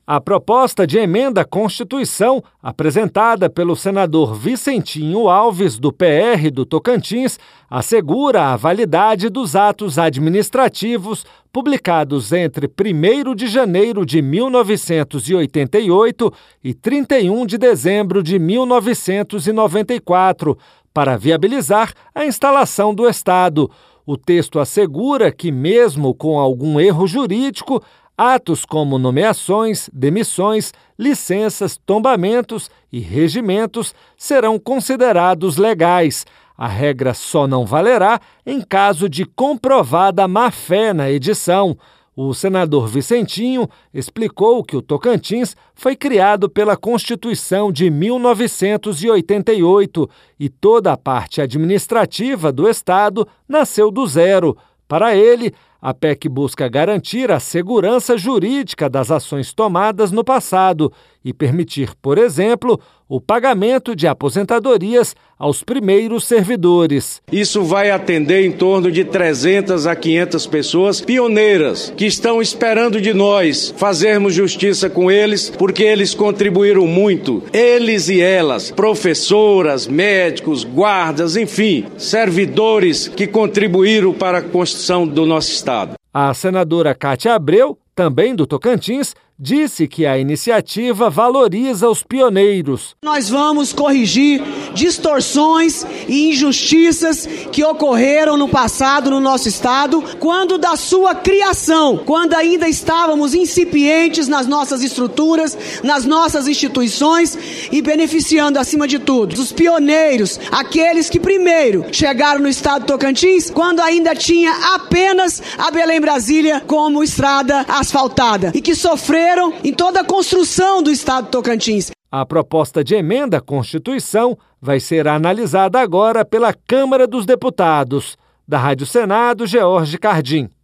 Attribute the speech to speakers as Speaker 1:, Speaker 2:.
Speaker 1: A proposta de emenda à Constituição, apresentada pelo senador Vicentinho Alves, do PR do Tocantins, assegura a validade dos atos administrativos publicados entre 1º de janeiro de 1988 e 31 de dezembro de 1994, para viabilizar a instalação do Estado. O texto assegura que, mesmo com algum erro jurídico, atos como nomeações, demissões, licenças, tombamentos e regimentos serão considerados legais. A regra só não valerá em caso de comprovada má-fé na edição. O senador Vicentinho explicou que o Tocantins foi criado pela Constituição de 1988 e toda a parte administrativa do Estado nasceu do zero. Para ele, a PEC busca garantir a segurança jurídica das ações tomadas no passado e permitir, por exemplo, o pagamento de aposentadorias aos primeiros servidores.
Speaker 2: Isso vai atender em torno de 300 a 500 pessoas pioneiras que estão esperando de nós fazermos justiça com eles, porque eles contribuíram muito, eles e elas, professoras, médicos, guardas, enfim, servidores que contribuíram para a construção do nosso Estado.
Speaker 1: A senadora Cátia Abreu, também do Tocantins, disse que a iniciativa valoriza os pioneiros.
Speaker 3: Nós vamos corrigir distorções e injustiças que ocorreram no passado no nosso Estado, quando da sua criação, quando ainda estávamos incipientes nas nossas estruturas, nas nossas instituições e beneficiando, acima de tudo, os pioneiros, aqueles que primeiro chegaram no Estado do Tocantins, quando ainda tinha apenas a Belém-Brasília como estrada asfaltada e que sofreram em toda a construção do Estado do Tocantins.
Speaker 1: A proposta de emenda à Constituição vai ser analisada agora pela Câmara dos Deputados. Da Rádio Senado, George Cardim.